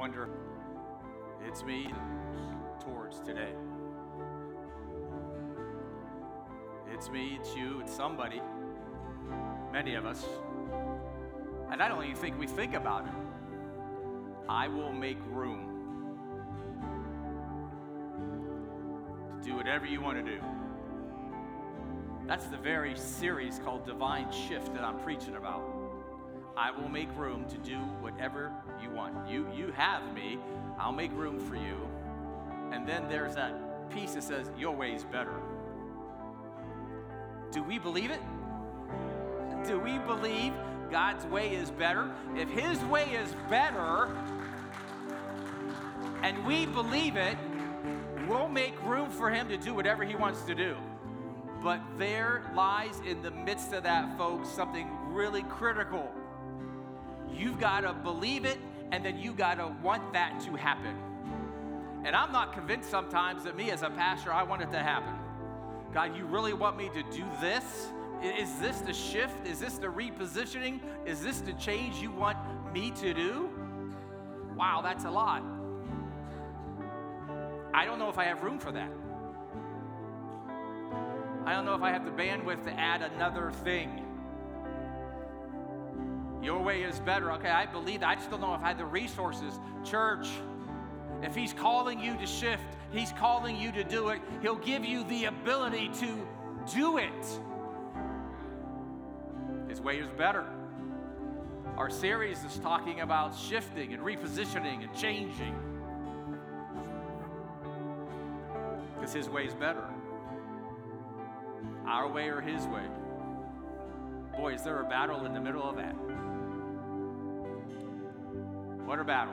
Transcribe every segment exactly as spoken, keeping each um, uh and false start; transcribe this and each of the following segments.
wonder, it's me towards today. It's me, it's you, it's somebody, many of us. And I don't even think we think about it. I will make room to do whatever you want to do. That's the very series called Divine Shift that I'm preaching about. I will make room to do whatever you want. You, you have me. I'll make room for you. And then there's that piece that says, your way is better. Do we believe it? Do we believe God's way is better? If His way is better, and we believe it, we'll make room for Him to do whatever He wants to do. But there lies in the midst of that, folks, something really critical. You've got to believe it, and then you got to want that to happen. And I'm not convinced sometimes that me as a pastor, I want it to happen. God, you really want me to do this? Is this the shift? Is this the repositioning? Is this the change you want me to do? Wow, that's a lot. I don't know if I have room for that. I don't know if I have the bandwidth to add another thing. Your way is better. Okay, I believe that. I just don't know if I have the resources. Church, if He's calling you to shift, He's calling you to do it, He'll give you the ability to do it. His way is better. Our series is talking about shifting and repositioning and changing. Because His way is better. Our way or His way? Boy, is there a battle in the middle of that. What a battle.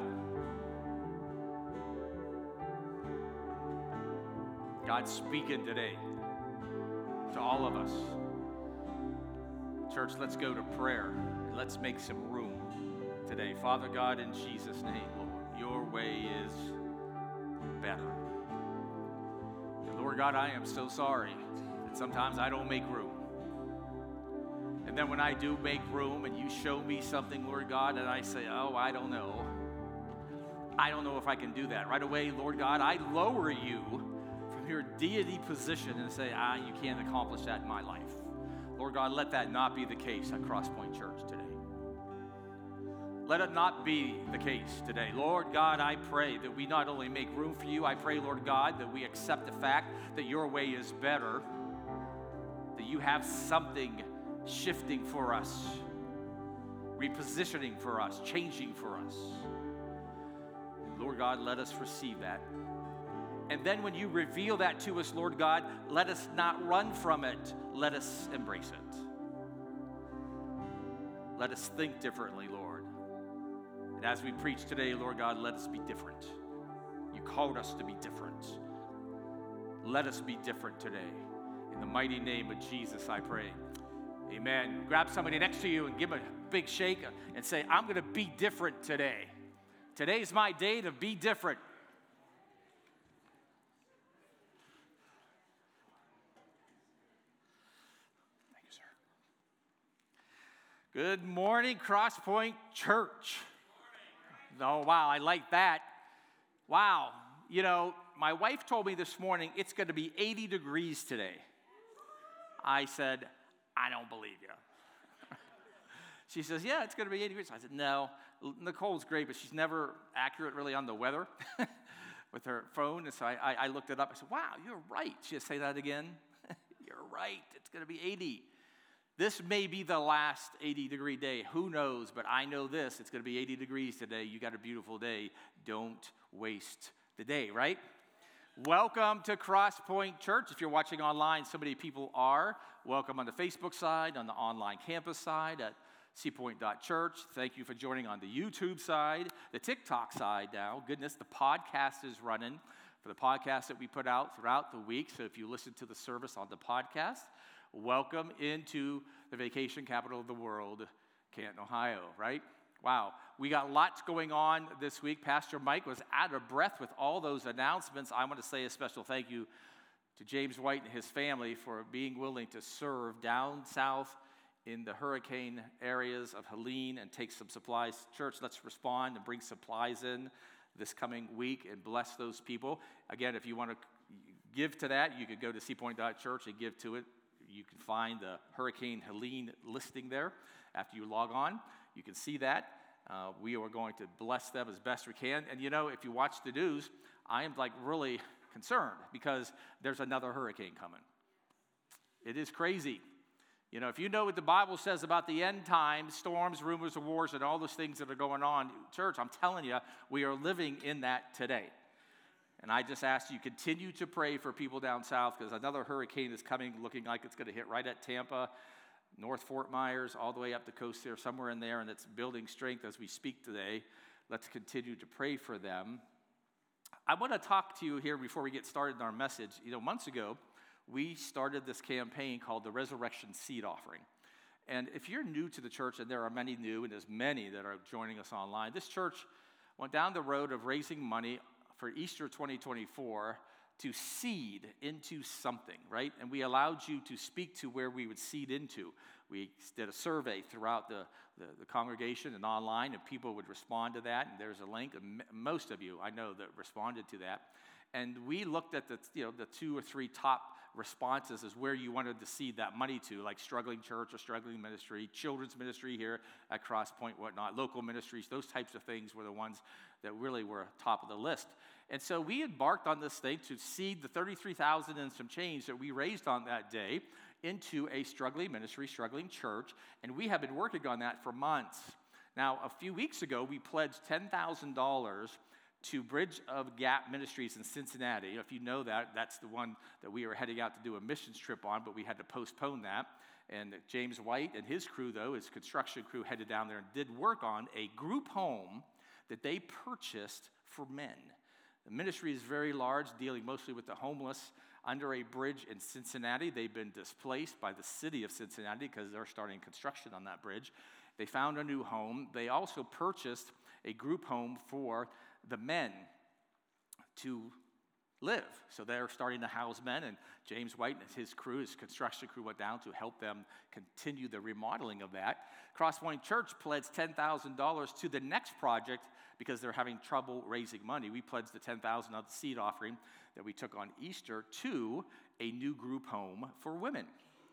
God's speaking today to all of us. Church, let's go to prayer. And let's make some room today. Father God, in Jesus' name, Lord, your way is better. And Lord God, I am so sorry that sometimes I don't make room. And then when I do make room and you show me something, Lord God, and I say, oh, I don't know. I don't know if I can do that. Right away, Lord God, I lower you from your deity position and say, ah, you can't accomplish that in my life. Lord God, let that not be the case at Crosspoint Church today. Let it not be the case today. Lord God, I pray that we not only make room for you, I pray, Lord God, that we accept the fact that your way is better, that you have something shifting for us, repositioning for us, changing for us. Lord God, let us receive that. And then when you reveal that to us, Lord God, let us not run from it. Let us embrace it. Let us think differently, Lord. And as we preach today, Lord God, let us be different. You called us to be different. Let us be different today. In the mighty name of Jesus, I pray. Amen. Grab somebody next to you and give them a big shake and say, I'm going to be different today. Today's my day to be different. Thank you, sir. Good morning, Crosspoint Church. Oh, wow, I like that. Wow. You know, my wife told me this morning it's going to be eighty degrees today. I said, I don't believe you. She says, yeah, it's going to be eighty degrees. I said, no, Nicole's great, but she's never accurate really on the weather with her phone. And so I, I, I looked it up. I said, wow, you're right. She said, say that again. You're right. It's going to be eighty. This may be the last eighty degree day. Who knows? But I know this. It's going to be eighty degrees today. You got a beautiful day. Don't waste the day, right? Welcome to Crosspoint Church. If you're watching online, so many people are. Welcome on the Facebook side, on the online campus side at seapoint dot church. Thank you for joining on the YouTube side, the TikTok side now. Goodness, the podcast is running for the podcast that we put out throughout the week. So if you listen to the service on the podcast, welcome into the vacation capital of the world, Canton, Ohio, right? Wow, we got lots going on this week. Pastor Mike was out of breath with all those announcements. I want to say a special thank you to James White and his family for being willing to serve down south in the hurricane areas of Helene and take some supplies. Church, let's respond and bring supplies in. this coming week and bless those people. Again, if you want to give to that, you can go to seapoint dot church and give to it. You can find the Hurricane Helene listing there after you log on. You can see that. Uh, we are going to bless them as best we can. And you know, if you watch the news, I am like really concerned because there's another hurricane coming. It is crazy. You know, if you know what the Bible says about the end times, storms, rumors of wars, and all those things that are going on, church, I'm telling you, we are living in that today. And I just ask you, continue to pray for people down south because another hurricane is coming, looking like it's going to hit right at Tampa, North Fort Myers, all the way up the coast there, somewhere in there, and it's building strength as we speak today. Let's continue to pray for them. I want to talk to you here before we get started in our message. You know, months ago, we started this campaign called the Resurrection Seed Offering. And if you're new to the church, and there are many new, and there's many that are joining us online, this church went down the road of raising money for Easter twenty twenty-four to seed into something, right? And we allowed you to speak to where we would seed into. We did a survey throughout the, the, the congregation and online, and people would respond to that, and there's a link. And most of you, I know, that responded to that. And we looked at the, you know, the two or three top responses as where you wanted to seed that money to, like struggling church or struggling ministry, children's ministry here at Cross Point, whatnot, local ministries, those types of things were the ones that really were top of the list. And so we embarked on this thing to seed the thirty-three thousand and some change that we raised on that day into a struggling ministry, struggling church, and we have been working on that for months. Now, a few weeks ago, we pledged ten thousand dollars to Bridge of Gap Ministries in Cincinnati. If you know that, that's the one that we were heading out to do a missions trip on, but we had to postpone that. And James White and his crew, though, his construction crew, headed down there and did work on a group home that they purchased for men. The ministry is very large, dealing mostly with the homeless under a bridge in Cincinnati. They've been displaced by the city of Cincinnati because they're starting construction on that bridge. They found a new home. They also purchased a group home for the men to live. So they're starting to house men, and James White and his crew, his construction crew, went down to help them continue the remodeling of that. Crosspoint Church pledged ten thousand dollars to the next project because they're having trouble raising money. We pledged the ten thousand dollars of the seed offering that we took on Easter to a new group home for women.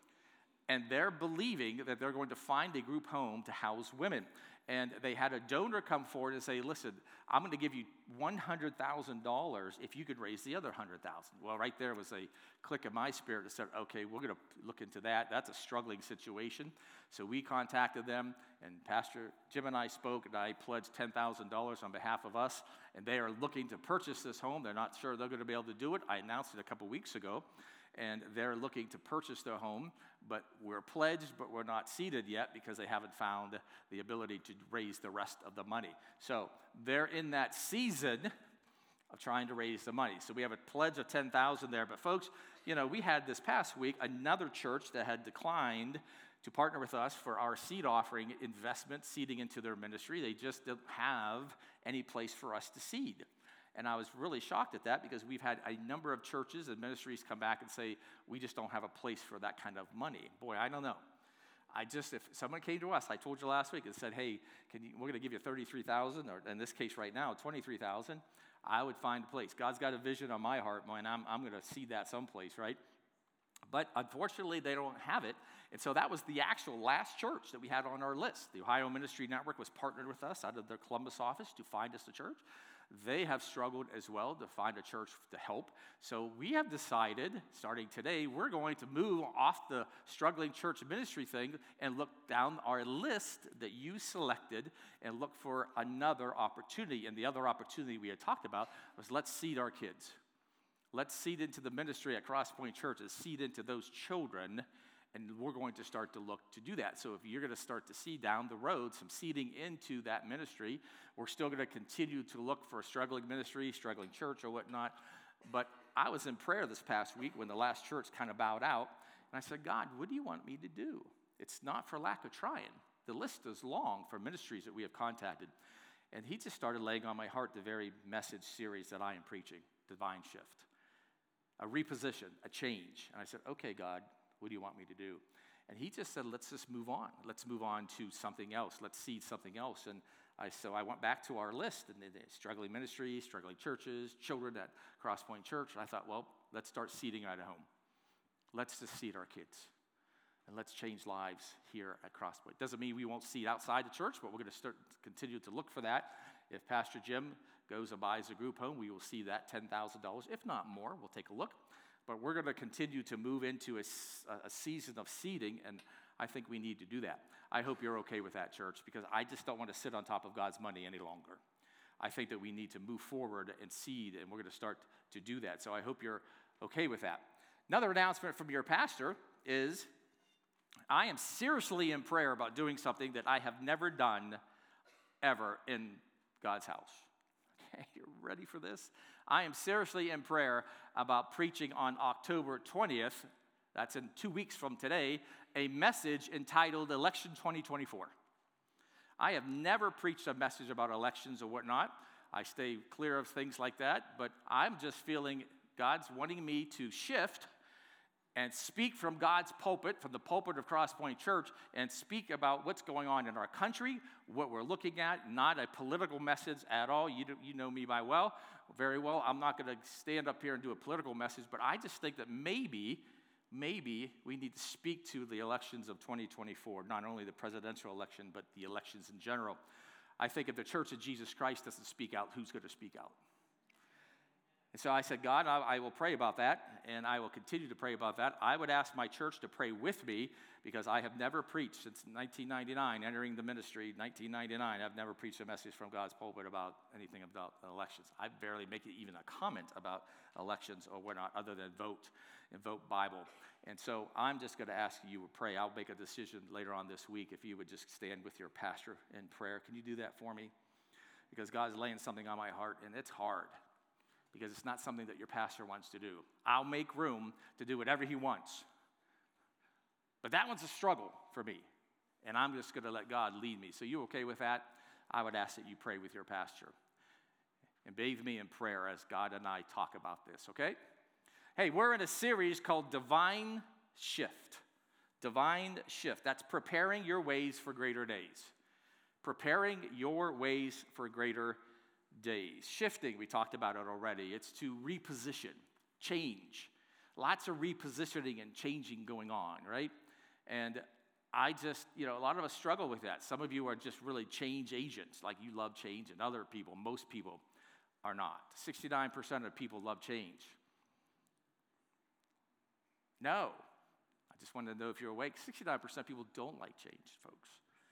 And they're believing that they're going to find a group home to house women. And they had a donor come forward and say, listen, I'm going to give you one hundred thousand dollars if you could raise the other one hundred thousand dollars. Well, right there was a click in my spirit that said, okay, we're going to look into that. That's a struggling situation. So we contacted them, and Pastor Jim and I spoke, and I pledged ten thousand dollars on behalf of us. And they are looking to purchase this home. They're not sure they're going to be able to do it. I announced it a couple weeks ago. And they're looking to purchase their home, but we're pledged, but we're not seated yet because they haven't found the ability to raise the rest of the money. So they're in that season of trying to raise the money. So we have a pledge of ten thousand dollars there. But folks, you know, we had this past week another church that had declined to partner with us for our seed offering investment, seeding into their ministry. They just don't have any place for us to seed. And I was really shocked at that because we've had a number of churches and ministries come back and say, we just don't have a place for that kind of money. Boy, I don't know. I just, if someone came to us, I told you last week and said, hey, can you, we're going to give you thirty-three thousand dollars, or in this case right now, twenty-three thousand dollars, I would find a place. God's got a vision on my heart, and I'm, I'm going to see that someplace, right? But unfortunately, they don't have it. And so that was the actual last church that we had on our list. The Ohio Ministry Network was partnered with us out of their Columbus office to find us a church. They have struggled as well to find a church to help. So we have decided, starting today, we're going to move off the struggling church ministry thing and look down our list that you selected and look for another opportunity. And the other opportunity we had talked about was let's seed our kids. Let's seed into the ministry at Crosspoint Church and seed into those children. And we're going to start to look to do that. So if you're going to start to see down the road some seeding into that ministry, we're still going to continue to look for a struggling ministry, struggling church or whatnot. But I was in prayer this past week when the last church kind of bowed out. And I said, God, what do you want me to do? It's not for lack of trying. The list is long for ministries that we have contacted. And he just started laying on my heart the very message series that I am preaching, Divine Shift. A reposition, a change. And I said, okay, God, what do you want me to do? And he just said, let's just move on. Let's move on to something else. Let's seed something else. And I, so I went back to our list, and the struggling ministries, struggling churches, children at Crosspoint Church, and I thought, well, let's start seeding at home. Let's just seed our kids, and let's change lives here at Crosspoint. Doesn't mean we won't seed outside the church, but we're going to start continue to look for that. If Pastor Jim goes and buys a group home, we will see that ten thousand dollars, if not more. We'll take a look. But we're going to continue to move into a, a season of seeding, and I think we need to do that. I hope you're okay with that, church, because I just don't want to sit on top of God's money any longer. I think that we need to move forward and seed, and we're going to start to do that. So I hope you're okay with that. Another announcement from your pastor is I am seriously in prayer about doing something that I have never done ever in God's house. Okay, you're ready for this? I am seriously in prayer about preaching on October twentieth, that's in two weeks from today, a message entitled Election twenty twenty-four. I have never preached a message about elections or whatnot. I stay clear of things like that, but I'm just feeling God's wanting me to shift and speak from God's pulpit, from the pulpit of Crosspoint Church, and speak about what's going on in our country, what we're looking at, not a political message at all. You, do, you know me by well, very well. I'm not going to stand up here and do a political message, but I just think that maybe, maybe we need to speak to the elections of twenty twenty-four, not only the presidential election, but the elections in general. I think if the Church of Jesus Christ doesn't speak out, who's going to speak out? And so I said, God, I, I will pray about that, and I will continue to pray about that. I would ask my church to pray with me, because I have never preached since nineteen ninety-nine, entering the ministry, nineteen ninety-nine. I've never preached a message from God's pulpit about anything about elections. I barely make it even a comment about elections or whatnot, other than vote and vote Bible. And so I'm just going to ask you to pray. I'll make a decision later on this week if you would just stand with your pastor in prayer. Can you do that for me? Because God's laying something on my heart, and it's hard, because it's not something that your pastor wants to do. I'll make room to do whatever he wants. But that one's a struggle for me, and I'm just going to let God lead me. So you okay with that? I would ask that you pray with your pastor and bathe me in prayer as God and I talk about this, okay? Hey, we're in a series called Divine Shift. Divine Shift. That's preparing your ways for greater days. Preparing your ways for greater days. Shifting, we talked about it already. It's to reposition, change. Lots of repositioning and changing going on, right? And I just, you know, a lot of us struggle with that. Some of you are just really change agents, like you love change, and other people, most people, are not. sixty-nine percent of people love change. No. I just wanted to know if you're awake. sixty-nine percent of people don't like change, folks.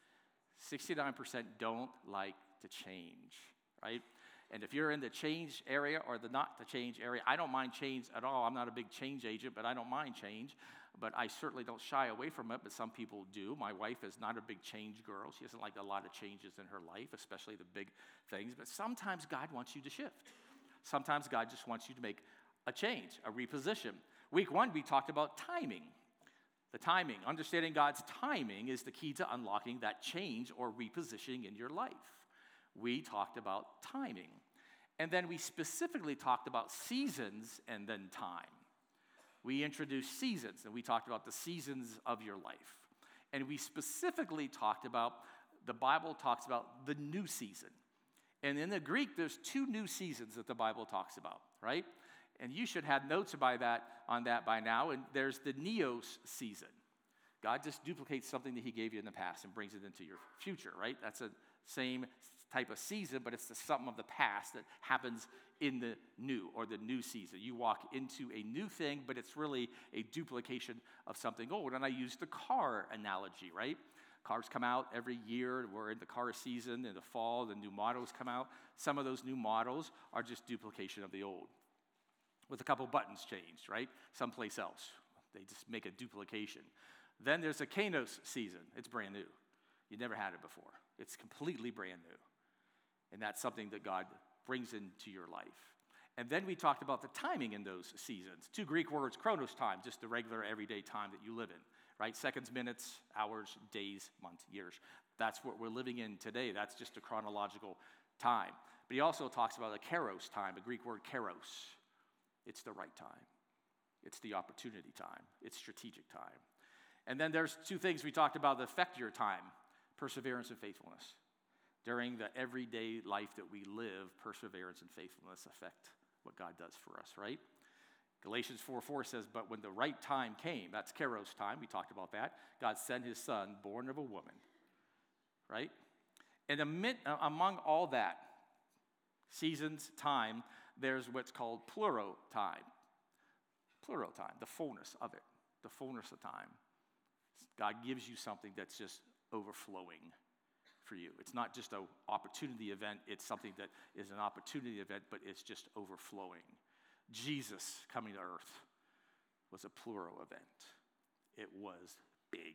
sixty-nine percent don't like to change, right? And if you're in the change area or the not the change area, I don't mind change at all. I'm not a big change agent, but I don't mind change. But I certainly don't shy away from it, but some people do. My wife is not a big change girl. She doesn't like a lot of changes in her life, especially the big things. But sometimes God wants you to shift. Sometimes God just wants you to make a change, a reposition. Week one, we talked about timing. The timing, understanding God's timing is the key to unlocking that change or repositioning in your life. We talked about timing. And then we specifically talked about seasons and then time. We introduced seasons, and we talked about the seasons of your life. And we specifically talked about, the Bible talks about the new season. And in the Greek, there's two new seasons that the Bible talks about, right? And you should have notes by that, on that by now. And there's the Neos season. God just duplicates something that he gave you in the past and brings it into your future, right? That's the same type of season, but it's the something of the past that happens in the new, or the new season. You walk into a new thing, but it's really a duplication of something old. And I use the car analogy, right? Cars come out every year. We're in the car season. In the fall, the new models come out. Some of those new models are just duplication of the old, with a couple buttons changed, right? Someplace else. They just make a duplication. Then there's a Kainos season. It's brand new. You never had it before. It's completely brand new. And that's something that God brings into your life. And then we talked about the timing in those seasons. Two Greek words, chronos time, just the regular everyday time that you live in, right? Seconds, minutes, hours, days, months, years. That's what we're living in today. That's just a chronological time. But he also talks about a kairos time, a Greek word kairos. It's the right time. It's the opportunity time. It's strategic time. And then there's two things we talked about that affect your time: perseverance and faithfulness. During the everyday life that we live, perseverance and faithfulness affect what God does for us, right? Galatians four four says, but when the right time came, that's Kairos time, we talked about that, God sent his son, born of a woman, right? And amid, among all that, seasons, time, there's what's called pluro time. Pluro time, the fullness of it, the fullness of time. God gives you something that's just overflowing for you. It's not just an opportunity event, it's something that is an opportunity event, but it's just overflowing. Jesus coming to earth was a pluro event. It was big.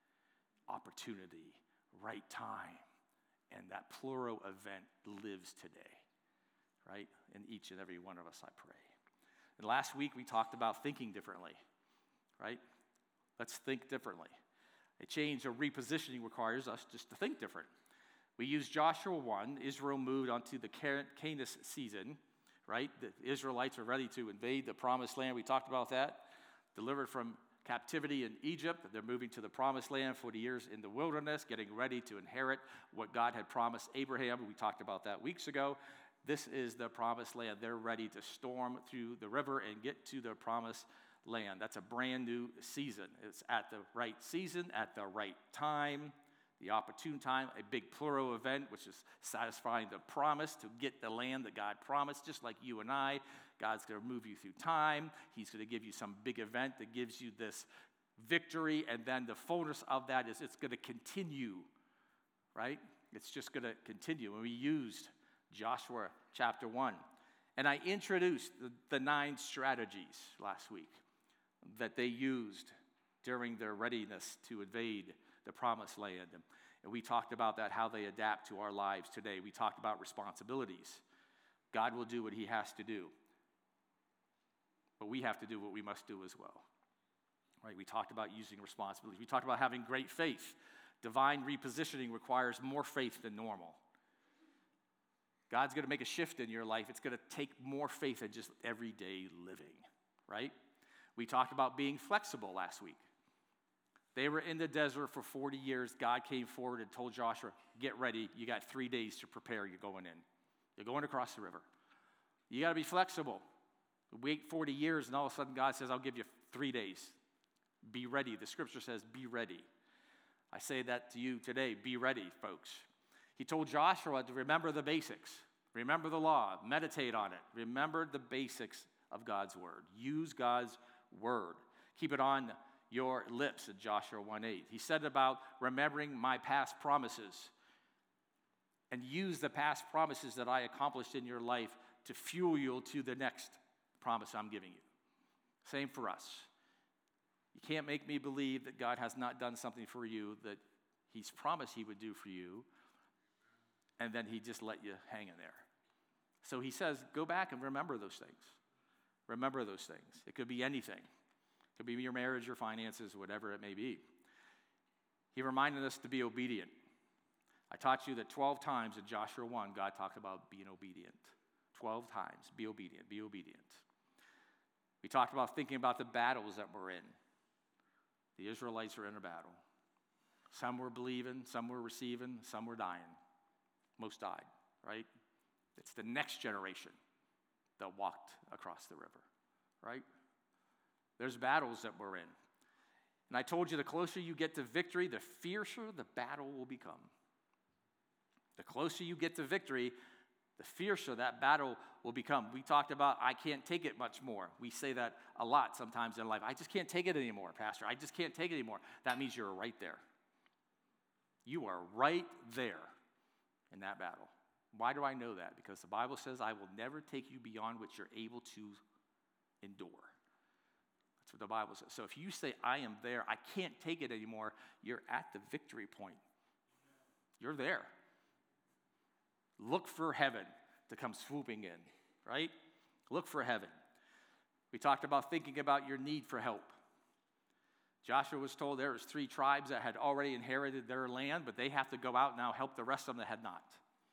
Opportunity, right time. And that pluro event lives today, right? In each and every one of us, I pray. And last week we talked about thinking differently, right? Let's think differently. A change or repositioning requires us just to think different. We used Joshua one. Israel moved onto the Canaan season, right? The Israelites are ready to invade the promised land. We talked about that. Delivered from captivity in Egypt. They're moving to the promised land, forty years in the wilderness, getting ready to inherit what God had promised Abraham. We talked about that weeks ago. This is the promised land. They're ready to storm through the river and get to the promised land. That's a brand new season. It's at the right season, at the right time, the opportune time, a big pluro event, which is satisfying the promise to get the land that God promised, just like you and I. God's going to move you through time. He's going to give you some big event that gives you this victory, and then the fullness of that is it's going to continue, right? It's just going to continue. And we used Joshua chapter one. And I introduced the, the nine strategies last week that they used during their readiness to invade the promised land. And we talked about that, how they adapt to our lives today. We talked about responsibilities. God will do what he has to do. But we have to do what we must do as well. Right? We talked about using responsibilities. We talked about having great faith. Divine repositioning requires more faith than normal. God's going to make a shift in your life. It's going to take more faith than just everyday living, right? We talked about being flexible last week. They were in the desert for forty years. God came forward and told Joshua, get ready. You got three days to prepare. You're going in. You're going across the river. You got to be flexible. Wait forty years, and all of a sudden God says, I'll give you three days. Be ready. The scripture says, be ready. I say that to you today. Be ready, folks. He told Joshua to remember the basics. Remember the law. Meditate on it. Remember the basics of God's word. Use God's word. Keep it on your lips in Joshua one eight. He said about remembering my past promises and use the past promises that I accomplished in your life to fuel you to the next promise I'm giving you. Same for us. You can't make me believe that God has not done something for you that he's promised he would do for you, and then he just let you hang in there. So he says, go back and remember those things. Remember those things. It could be anything. It could be your marriage, your finances, whatever it may be. He reminded us to be obedient. I taught you that twelve times in Joshua one, God talked about being obedient. twelve times, be obedient, be obedient. We talked about thinking about the battles that we're in. The Israelites were in a battle. Some were believing, some were receiving, some were dying. Most died, right? It's the next generation that walked across the river, right? There's battles that we're in. And I told you the closer you get to victory, the fiercer the battle will become. The closer you get to victory, the fiercer that battle will become. We talked about, I can't take it much more. We say that a lot sometimes in life. I just can't take it anymore, Pastor. I just can't take it anymore. That means you're right there. You are right there in that battle. Why do I know that? Because the Bible says, I will never take you beyond what you're able to endure. That's what the Bible says. So if you say, I am there, I can't take it anymore, you're at the victory point. You're there. Look for heaven to come swooping in, right? Look for heaven. We talked about thinking about your need for help. Joshua was told there was three tribes that had already inherited their land, but they have to go out now help the rest of them that had not.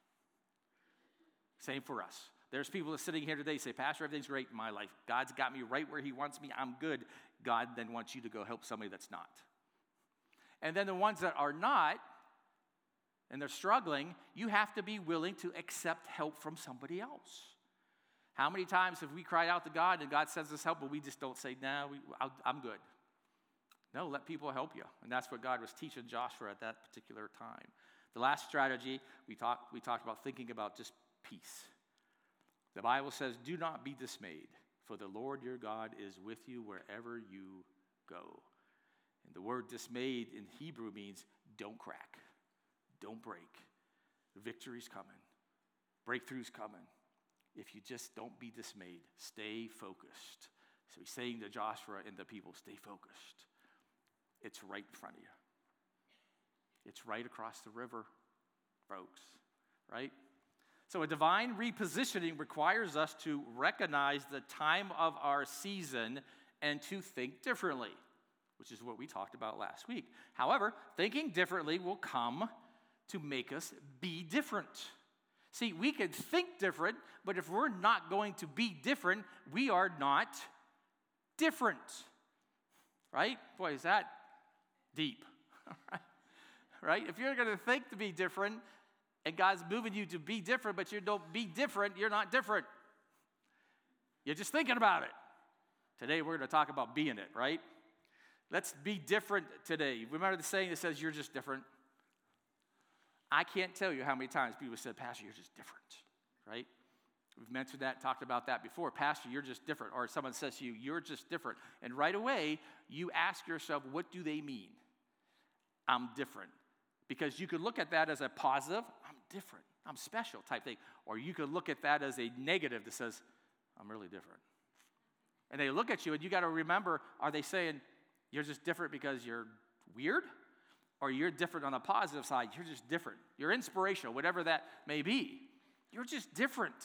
Same for us. There's people that are sitting here today say, Pastor, everything's great in my life. God's got me right where he wants me. I'm good. God then wants you to go help somebody that's not. And then the ones that are not, and they're struggling, you have to be willing to accept help from somebody else. How many times have we cried out to God and God sends us help, but we just don't say, no, nah, I'm good. No, let people help you. And that's what God was teaching Joshua at that particular time. The last strategy, we talked, we talked about thinking about just peace. The Bible says, do not be dismayed, for the Lord your God is with you wherever you go. And the word dismayed in Hebrew means don't crack, don't break. Victory's coming. Breakthrough's coming. If you just don't be dismayed, stay focused. So he's saying to Joshua and the people, stay focused. It's right in front of you. It's right across the river, folks, right? So a divine repositioning requires us to recognize the time of our season and to think differently, which is what we talked about last week. However, thinking differently will come to make us be different. See, we can think different, but if we're not going to be different, we are not different. Right? Boy, is that deep. Right? If you're going to think to be different, and God's moving you to be different, but you don't be different, you're not different. You're just thinking about it. Today, we're going to talk about being it, right? Let's be different today. Remember the saying that says, you're just different? I can't tell you how many times people said, Pastor, you're just different, right? We've mentioned that, talked about that before. Pastor, you're just different. Or someone says to you, you're just different. And right away, you ask yourself, what do they mean? I'm different. Because you could look at that as a positive, I'm different, I'm special type thing. Or you could look at that as a negative that says, I'm really different. And they look at you, and you got to remember, are they saying, you're just different because you're weird? Or you're different on the positive side, you're just different. You're inspirational, whatever that may be. You're just different.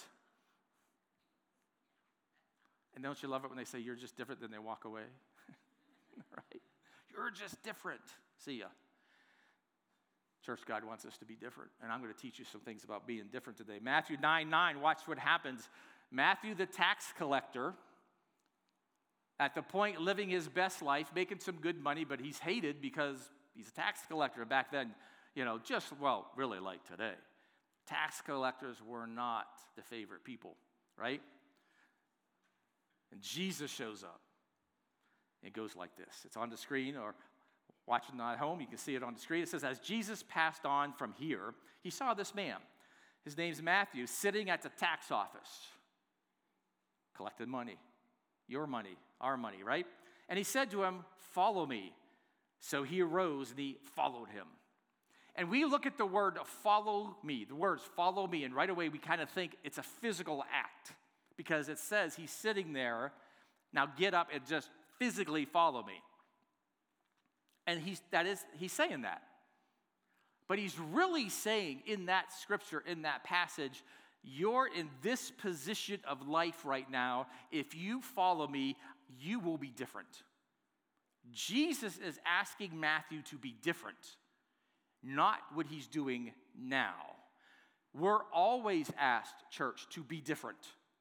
And don't you love it when they say you're just different, then they walk away? Right? You're just different. See ya. Church, God wants us to be different. And I'm going to teach you some things about being different today. Matthew nine nine, watch what happens. Matthew, the tax collector, at the point living his best life, making some good money, but he's hated because he's a tax collector. Back then, you know, just, well, really like today. Tax collectors were not the favorite people, right? And Jesus shows up. It goes like this. It's on the screen, or watching at home, you can see it on the screen. It says, as Jesus passed on from here, he saw this man. His name's Matthew, sitting at the tax office, collecting money. Your money, our money, right? And he said to him, follow me. So he arose and he followed him. And we look at the word follow me, the words follow me, and right away we kind of think it's a physical act because it says he's sitting there, now get up and just physically follow me. And he's, that is, he's saying that. But he's really saying in that scripture, in that passage, you're in this position of life right now. If you follow me, you will be different. Jesus is asking Matthew to be different, not what he's doing now. We're always asked, church, to be different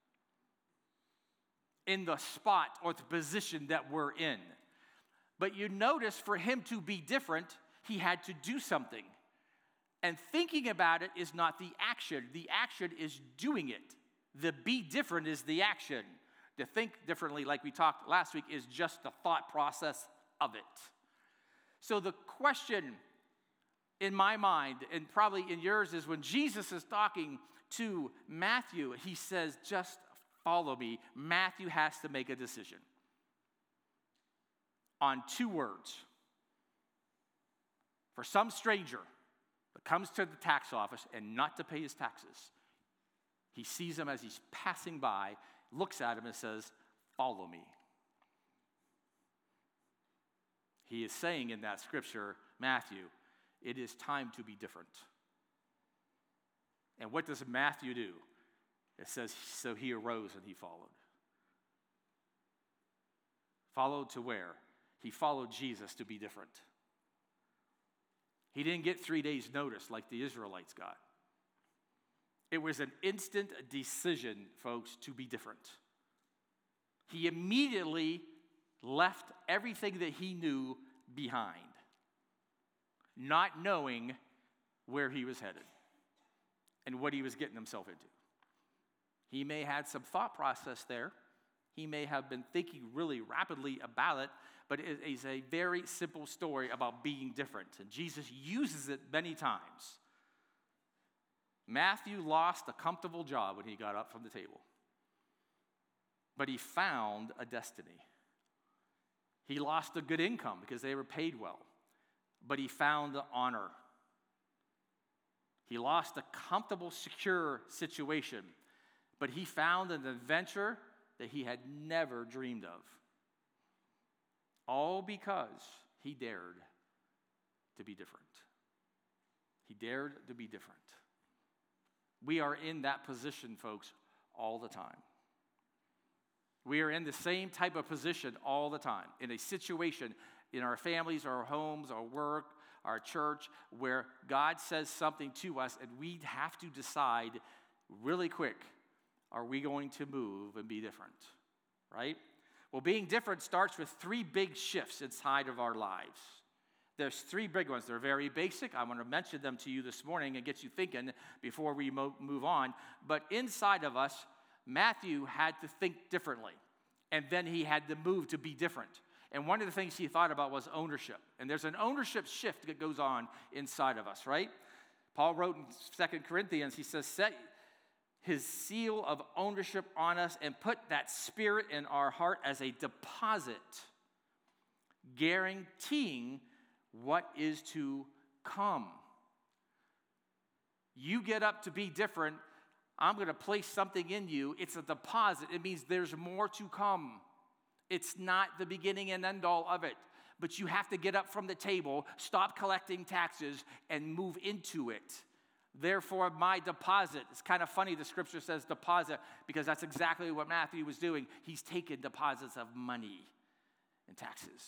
in the spot or the position that we're in. But you notice for him to be different, he had to do something. And thinking about it is not the action. The action is doing it. The be different is the action. To think differently, like we talked last week, is just the thought process of it. So the question in my mind, and probably in yours, is when Jesus is talking to Matthew, he says, just follow me. Matthew has to make a decision on two words. For some stranger that comes to the tax office and not to pay his taxes, he sees him as he's passing by, looks at him and says, follow me. He is saying in that scripture, Matthew, it is time to be different. And what does Matthew do? It says, so he arose and he followed. Followed to where? He followed Jesus to be different. He didn't get three days' notice like the Israelites got. It was an instant decision, folks, to be different. He immediately left everything that he knew behind, not knowing where he was headed and what he was getting himself into. He may have had some thought process there. He may have been thinking really rapidly about it, but it is a very simple story about being different. And Jesus uses it many times. Matthew lost a comfortable job when he got up from the table, but he found a destiny. He lost a good income because they were paid well, but he found the honor. He lost a comfortable, secure situation, but he found an adventure that he had never dreamed of. All because he dared to be different. He dared to be different. We are in that position, folks, all the time. We are in the same type of position all the time, in a situation in our families, our homes, our work, our church, where God says something to us, and we have to decide really quick, are we going to move and be different, right? Well, being different starts with three big shifts inside of our lives. There's three big ones. They're very basic. I want to mention them to you this morning and get you thinking before we mo- move on. But inside of us, Matthew had to think differently, and then he had to move to be different. And one of the things he thought about was ownership. And there's an ownership shift that goes on inside of us, right? Paul wrote in Second Corinthians, he says, set his seal of ownership on us and put that spirit in our heart as a deposit, guaranteeing what is to come. You get up to be different, I'm going to place something in you. It's a deposit. It means there's more to come. It's not the beginning and end all of it. But you have to get up from the table, stop collecting taxes, and move into it. Therefore, my deposit. It's kind of funny the scripture says deposit, because that's exactly what Matthew was doing. He's taken deposits of money and taxes.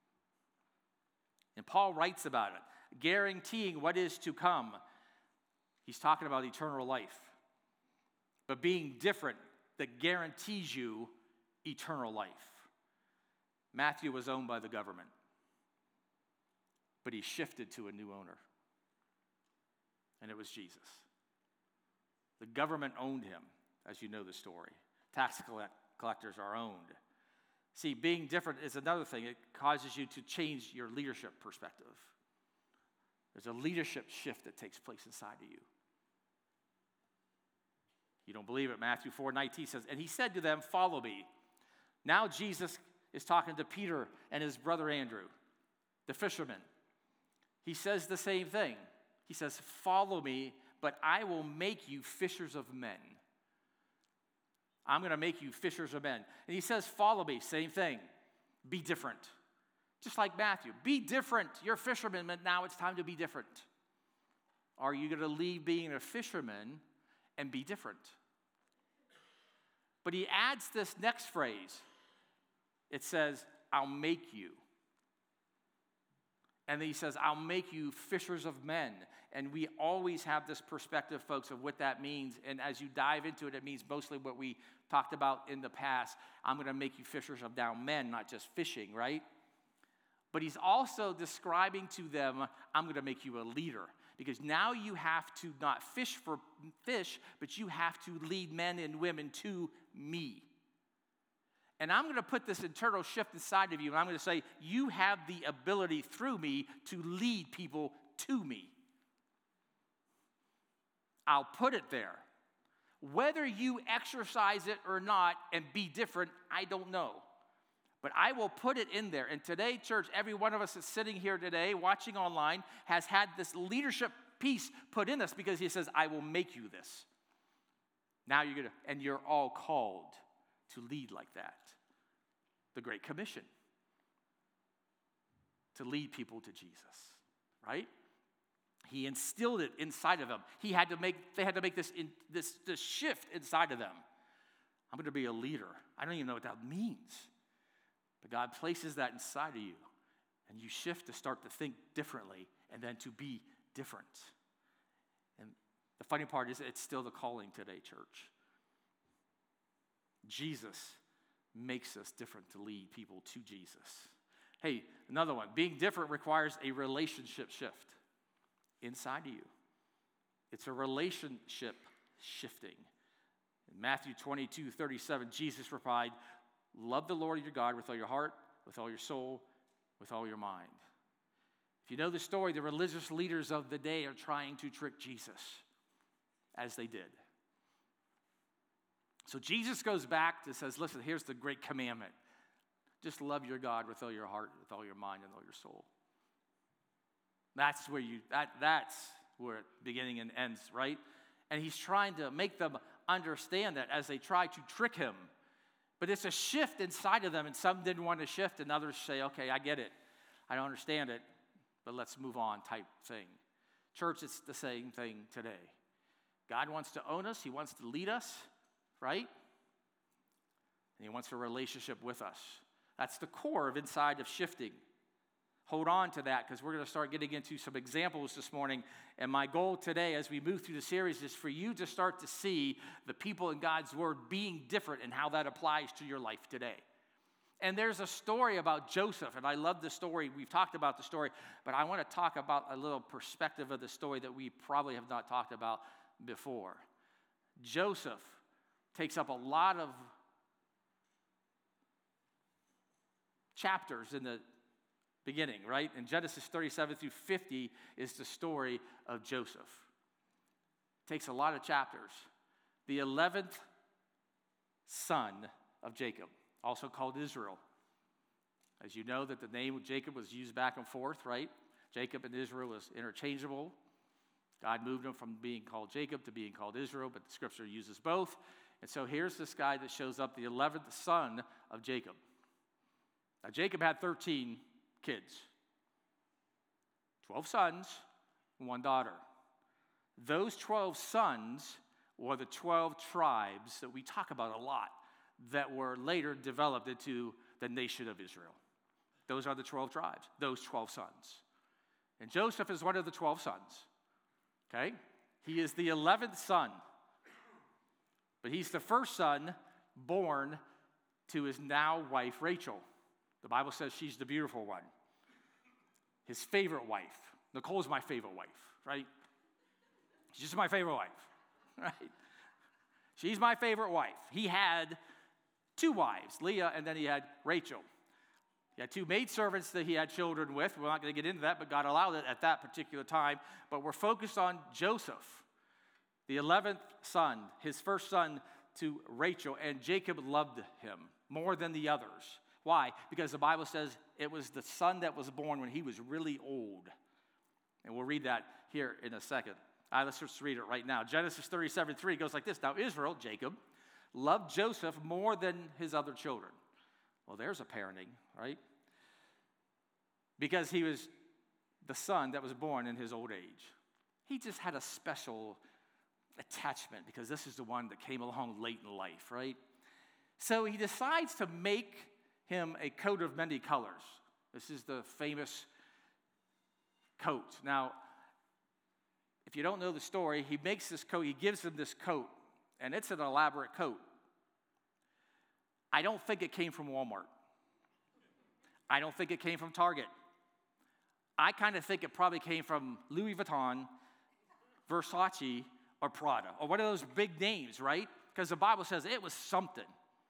And Paul writes about it, guaranteeing what is to come. He's talking about eternal life. But being different that guarantees you eternal life. Matthew was owned by the government, but he shifted to a new owner, and it was Jesus. The government owned him, as you know the story. Tax collectors are owned. See, being different is another thing. It causes you to change your leadership perspective. There's a leadership shift that takes place inside of you. You don't believe it? Matthew four nineteen says, and he said to them, follow me. Now Jesus is talking to Peter and his brother Andrew, the fisherman. He says the same thing. He says, follow me, but I will make you fishers of men. I'm going to make you fishers of men. And he says, follow me, same thing. Be different. Just like Matthew. Be different. You're a fisherman, but now it's time to be different. Are you going to leave being a fisherman and be different? But he adds this next phrase. It says, I'll make you. And then he says, I'll make you fishers of men. And we always have this perspective, folks, of what that means. And as you dive into it, it means mostly what we talked about in the past. I'm going to make you fishers of now men, not just fishing, right? But he's also describing to them, I'm going to make you a leader. Because now you have to not fish for fish, but you have to lead men and women to me. And I'm going to put this internal shift inside of you, and I'm going to say, you have the ability through me to lead people to me. I'll put it there. Whether you exercise it or not and be different, I don't know. But I will put it in there. And today, church, every one of us that's sitting here today, watching online, has had this leadership piece put in us because he says, I will make you this. Now you're going to, and you're all called to lead like that. The Great Commission. To lead people to Jesus, right? He instilled it inside of them. He had to make, they had to make this, in, this, this shift inside of them. I'm going to be a leader. I don't even know what that means. But God places that inside of you, and you shift to start to think differently and then to be different. And the funny part is it's still the calling today, church. Jesus makes us different to lead people to Jesus. Hey, another one. Being different requires a relationship shift inside of you. It's a relationship shifting. In Matthew twenty-two thirty-seven, Jesus replied, love the Lord your God with all your heart, with all your soul, with all your mind. If you know the story, the religious leaders of the day are trying to trick Jesus, as they did. So Jesus goes back and says, listen, here's the great commandment. Just love your God with all your heart, with all your mind, and all your soul. That's where you, that, that's where it beginning and ends, right? And he's trying to make them understand that as they try to trick him. But it's a shift inside of them, and some didn't want to shift, and others say, okay, I get it. I don't understand it, but let's move on type thing. Church, it's the same thing today. God wants to own us. He wants to lead us, right? And he wants a relationship with us. That's the core of inside of shifting. Hold on to that, because we're going to start getting into some examples this morning. And my goal today as we move through the series is for you to start to see the people in God's Word being different and how that applies to your life today. And there's a story about Joseph, and I love the story. We've talked about the story, but I want to talk about a little perspective of the story that we probably have not talked about before. Joseph takes up a lot of chapters in the beginning, right? In Genesis thirty-seven through fifty is the story of Joseph. It takes a lot of chapters. The eleventh son of Jacob, also called Israel. As you know that the name of Jacob was used back and forth, right? Jacob and Israel was interchangeable. God moved him from being called Jacob to being called Israel, but the scripture uses both. And so here's this guy that shows up, the eleventh son of Jacob. Now Jacob had thirteen kids, twelve sons, and one daughter. Those twelve sons were the twelve tribes that we talk about a lot that were later developed into the nation of Israel. Those are the twelve tribes, those twelve sons. And Joseph is one of the twelve sons, okay? He is the eleventh son, but he's the first son born to his now wife, Rachel. The Bible says she's the beautiful one. His favorite wife. Nicole's my favorite wife, right? She's just my favorite wife, right? She's my favorite wife. He had two wives, Leah, and then he had Rachel. He had two maidservants that he had children with. We're not going to get into that, but God allowed it at that particular time. But we're focused on Joseph, the eleventh son, his first son to Rachel, and Jacob loved him more than the others. Why? Because the Bible says it was the son that was born when he was really old. And we'll read that here in a second. All right, let's just read it right now. Genesis thirty-seven three goes like this. Now Israel, Jacob, loved Joseph more than his other children. Well, there's a parenting, right? Because he was the son that was born in his old age. He just had a special attachment because this is the one that came along late in life, right? So he decides to make him a coat of many colors. This is the famous coat. Now, if you don't know the story, he makes this coat, he gives him this coat, and it's an elaborate coat. I don't think it came from Walmart. I don't think it came from Target. I kind of think it probably came from Louis Vuitton, Versace, or Prada, or one of those big names, right? Because the Bible says it was something.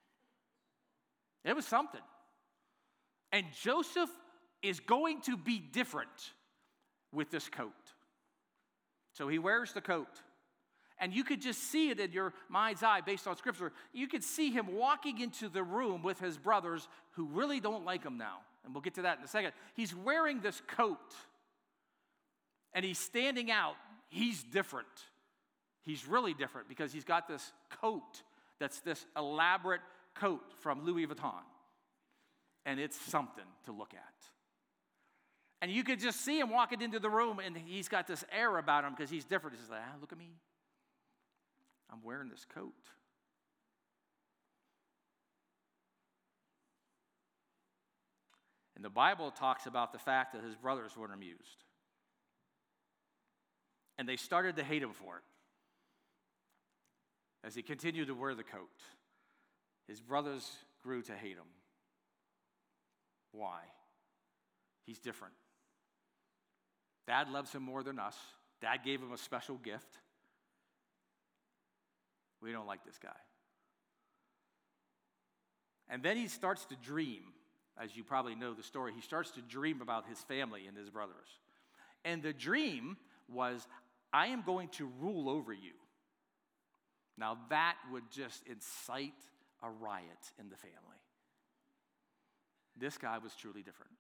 It was something. And Joseph is going to be different with this coat. So he wears the coat. And you could just see it in your mind's eye based on Scripture. You could see him walking into the room with his brothers who really don't like him now. And we'll get to that in a second. He's wearing this coat. And he's standing out. He's different. He's really different because he's got this coat that's this elaborate coat from Louis Vuitton. And it's something to look at. And you could just see him walking into the room, and he's got this air about him because he's different. He's like, ah, look at me. I'm wearing this coat. And the Bible talks about the fact that his brothers weren't amused. And they started to hate him for it. As he continued to wear the coat, his brothers grew to hate him. Why? He's different. Dad loves him more than us. Dad gave him a special gift. We don't like this guy. And then he starts to dream. As you probably know the story, he starts to dream about his family and his brothers. And the dream was, I am going to rule over you. Now that would just incite a riot in the family. This guy was truly different.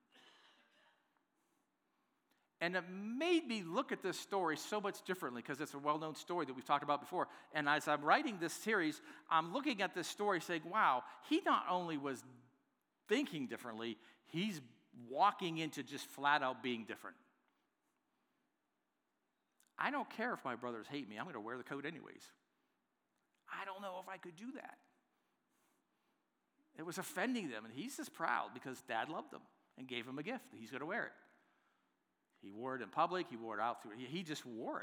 And it made me look at this story so much differently because it's a well-known story that we've talked about before. And as I'm writing this series, I'm looking at this story saying, wow, he not only was thinking differently, he's walking into just flat out being different. I don't care if my brothers hate me. I'm going to wear the coat anyways. I don't know if I could do that. It was offending them, and he's just proud because Dad loved him and gave him a gift. He's going to wear it. He wore it in public. He wore it out through. He, he just wore it.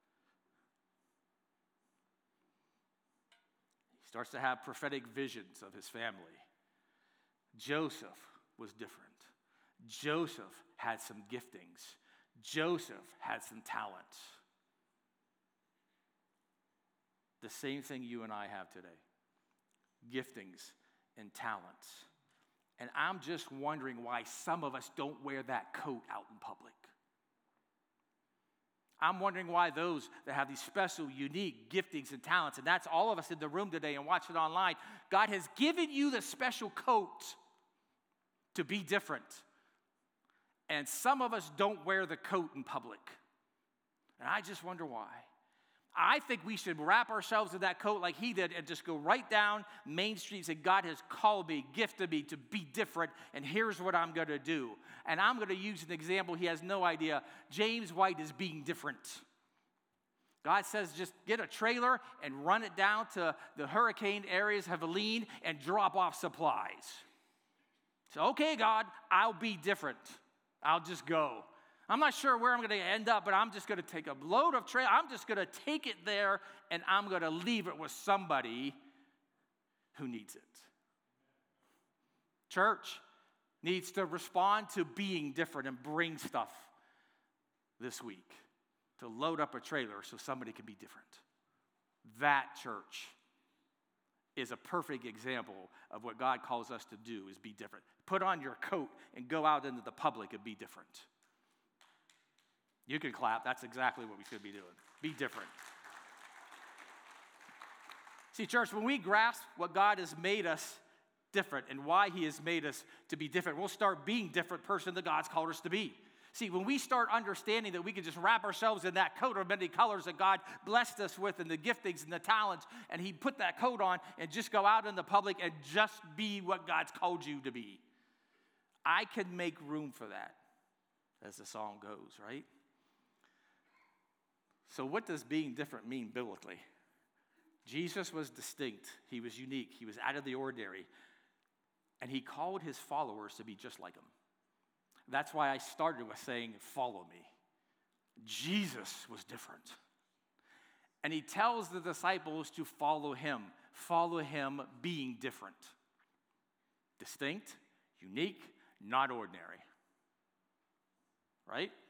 He starts to have prophetic visions of his family. Joseph was different. Joseph had some giftings. Joseph had some talents. The same thing you and I have today. Giftings and talents. And I'm just wondering why some of us don't wear that coat out in public. I'm wondering why those that have these special, unique giftings and talents, and that's all of us in the room today and watch it online, God has given you the special coat to be different. And some of us don't wear the coat in public. And I just wonder why. I think we should wrap ourselves in that coat like he did and just go right down Main Street and say, God has called me, gifted me to be different, and here's what I'm going to do. And I'm going to use an example he has no idea. James White is being different. God says just get a trailer and run it down to the hurricane areas of Helene and drop off supplies. So, okay, God, I'll be different. I'll just go. I'm not sure where I'm going to end up, but I'm just going to take a load of trail. I'm just going to take it there, and I'm going to leave it with somebody who needs it. Church needs to respond to being different and bring stuff this week to load up a trailer so somebody can be different. That, church, is a perfect example of what God calls us to do, is be different. Put on your coat and go out into the public and be different. You can clap. That's exactly what we should be doing. Be different. See, church, when we grasp what God has made us different and why he has made us to be different, we'll start being different person that God's called us to be. See, when we start understanding that we can just wrap ourselves in that coat of many colors that God blessed us with and the giftings and the talents, and he put that coat on and just go out in the public and just be what God's called you to be, I can make room for that, as the song goes, right? So what does being different mean biblically? Jesus was distinct. He was unique. He was out of the ordinary. And he called his followers to be just like him. That's why I started with saying, follow me. Jesus was different. And he tells the disciples to follow him. Follow him being different. Distinct, unique, not ordinary. Right?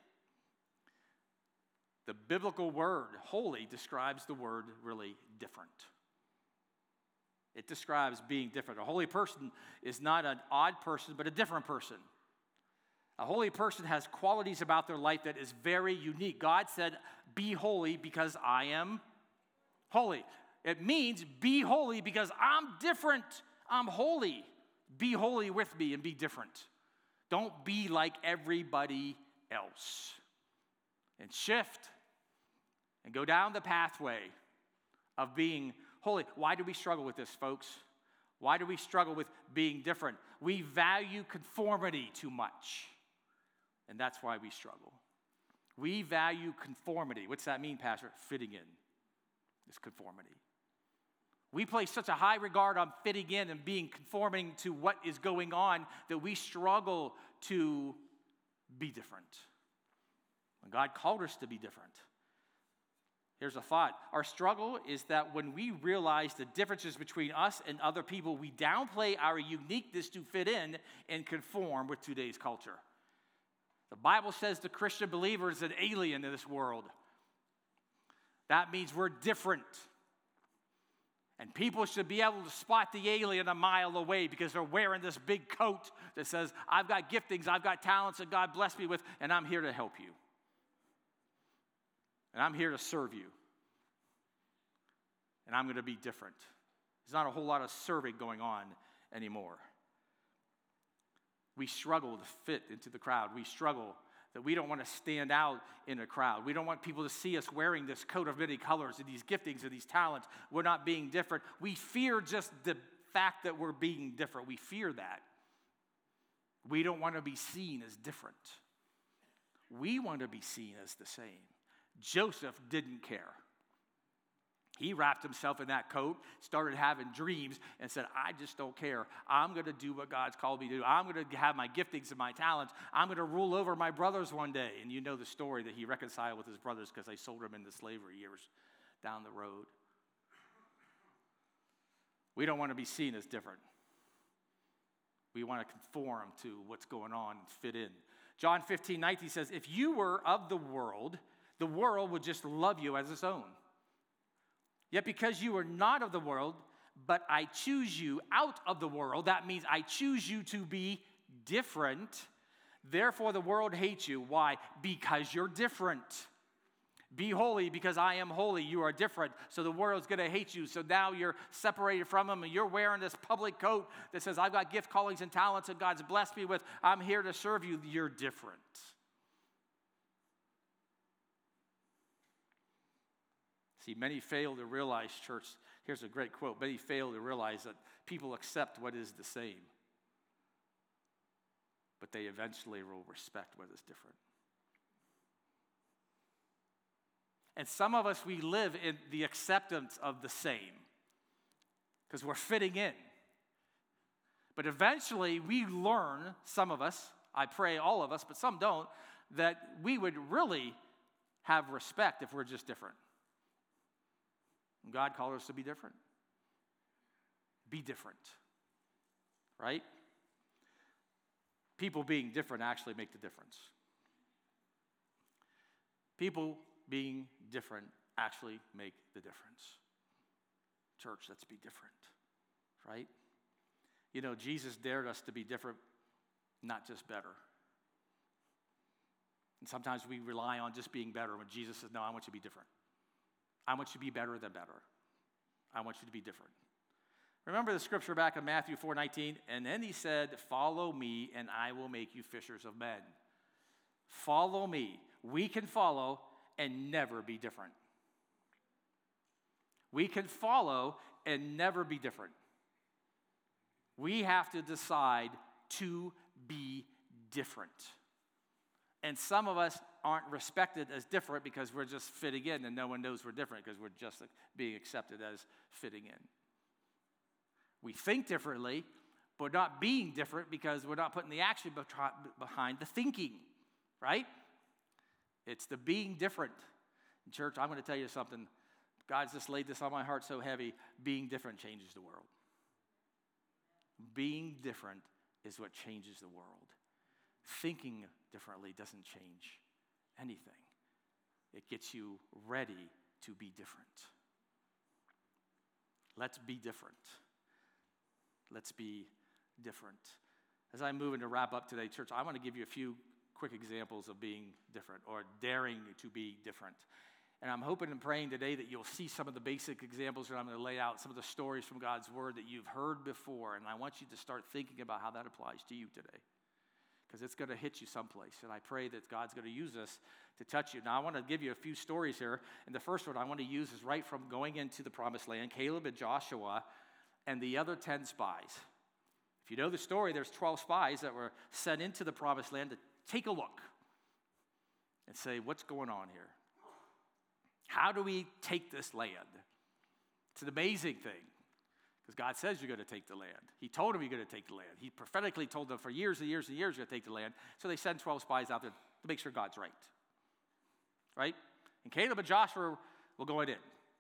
The biblical word, holy, describes the word really different. It describes being different. A holy person is not an odd person, but a different person. A holy person has qualities about their life that is very unique. God said, be holy because I am holy. It means be holy because I'm different. I'm holy. Be holy with me and be different. Don't be like everybody else. And shift and go down the pathway of being holy. Why do we struggle with this, folks? Why do we struggle with being different? We value conformity too much. And that's why we struggle. We value conformity. What's that mean, Pastor? Fitting in is conformity. We place such a high regard on fitting in and being conforming to what is going on that we struggle to be different. When God called us to be different. Here's a thought. Our struggle is that when we realize the differences between us and other people, we downplay our uniqueness to fit in and conform with today's culture. The Bible says the Christian believer is an alien in this world. That means we're different. And people should be able to spot the alien a mile away because they're wearing this big coat that says, I've got giftings, I've got talents that God blessed me with, and I'm here to help you. And I'm here to serve you. And I'm going to be different. There's not a whole lot of serving going on anymore. We struggle to fit into the crowd. We struggle that we don't want to stand out in a crowd. We don't want people to see us wearing this coat of many colors and these giftings and these talents. We're not being different. We fear just the fact that we're being different. We fear that. We don't want to be seen as different. We want to be seen as the same. Joseph didn't care. He wrapped himself in that coat, started having dreams, and said, I just don't care. I'm going to do what God's called me to do. I'm going to have my giftings and my talents. I'm going to rule over my brothers one day. And you know the story that he reconciled with his brothers because they sold him into slavery years down the road. We don't want to be seen as different. We want to conform to what's going on and fit in. John fifteen nineteen says, if you were of the world, the world would just love you as its own. Yet because you are not of the world, but I choose you out of the world, that means I choose you to be different. Therefore the world hates you. Why? Because you're different. Be holy because I am holy. You are different. So the world's going to hate you. So now you're separated from them and you're wearing this public coat that says, I've got gift, callings, and talents that God's blessed me with. I'm here to serve you. You're different. See, many fail to realize, church, here's a great quote, many fail to realize that people accept what is the same, but they eventually will respect what is different. And some of us, we live in the acceptance of the same because we're fitting in. But eventually we learn, some of us, I pray all of us, but some don't, that we would really have respect if we're just different. God called us to be different. Be different, right? People being different actually make the difference. People being different actually make the difference. Church, let's be different, right? You know, Jesus dared us to be different, not just better. And sometimes we rely on just being better when Jesus says, no, I want you to be different. I want you to be better than better. I want you to be different. Remember the scripture back in Matthew four nineteen? And then he said, follow me and I will make you fishers of men. Follow me. We can follow and never be different. We can follow and never be different. We have to decide to be different. And some of us aren't respected as different because we're just fitting in and no one knows we're different because we're just being accepted as fitting in. We think differently, but not being different because we're not putting the action behind the thinking, right? It's the being different. In church, I'm going to tell you something. God's just laid this on my heart so heavy. Being different changes the world. Being different is what changes the world. Thinking differently doesn't change anything. It gets you ready to be different. Let's be different. Let's be different. As I move into wrap up today, church, I want to give you a few quick examples of being different or daring to be different. And I'm hoping and praying today that you'll see some of the basic examples that I'm going to lay out, some of the stories from God's Word that you've heard before. And I want you to start thinking about how that applies to you today, because it's going to hit you someplace. And I pray that God's going to use this to touch you. Now, I want to give you a few stories here. And the first one I want to use is right from going into the Promised Land, Caleb and Joshua and the other ten spies. If you know the story, there's twelve spies that were sent into the Promised Land to take a look and say, what's going on here? How do we take this land? It's an amazing thing. Because God says you're going to take the land. He told them you're going to take the land. He prophetically told them for years and years and years you're going to take the land. So they send twelve spies out there to make sure God's right. Right? And Caleb and Joshua were going in.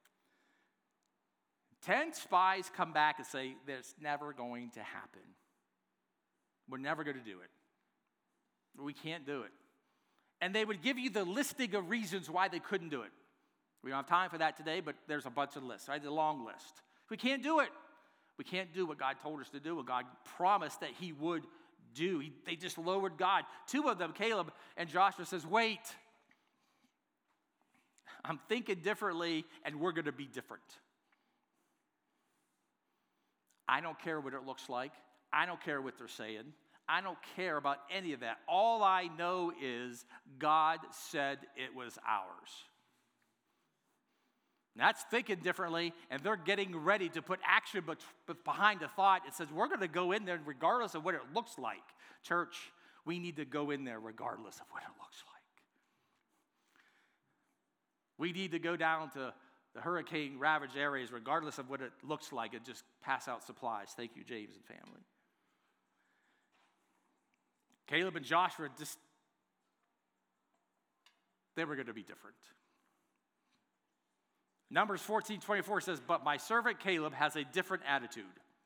Ten spies come back and say, that's never going to happen. We're never going to do it. We can't do it. And they would give you the listing of reasons why they couldn't do it. We don't have time for that today, but there's a bunch of lists, right? The long list. We can't do it. We can't do what God told us to do, what God promised that he would do. He, they just lowered God. Two of them, Caleb and Joshua, says, wait. I'm thinking differently, and we're going to be different. I don't care what it looks like. I don't care what they're saying. I don't care about any of that. All I know is God said it was ours. And that's thinking differently, and they're getting ready to put action behind a thought. It says, we're going to go in there regardless of what it looks like. Church, we need to go in there regardless of what it looks like. We need to go down to the hurricane-ravaged areas regardless of what it looks like and just pass out supplies. Thank you, James and family. Caleb and Joshua, just, they were going to be different. Numbers fourteen twenty-four says, but my servant Caleb has a different attitude.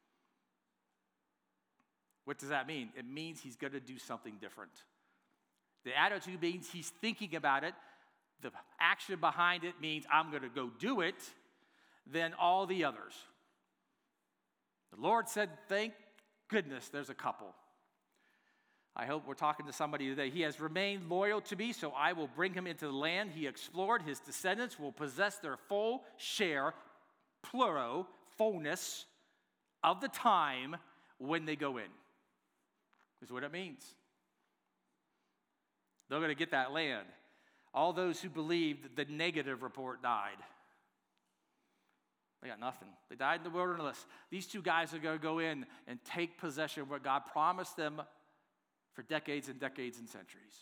What does that mean? It means he's going to do something different. The attitude means he's thinking about it. The action behind it means I'm going to go do it than all the others. The Lord said, thank goodness there's a couple. I hope we're talking to somebody today. He has remained loyal to me, so I will bring him into the land he explored. His descendants will possess their full share, plural, fullness, of the time when they go in. Is what it means. They're going to get that land. All those who believed the negative report died. They got nothing. They died in the wilderness. These two guys are going to go in and take possession of what God promised them for decades and decades and centuries.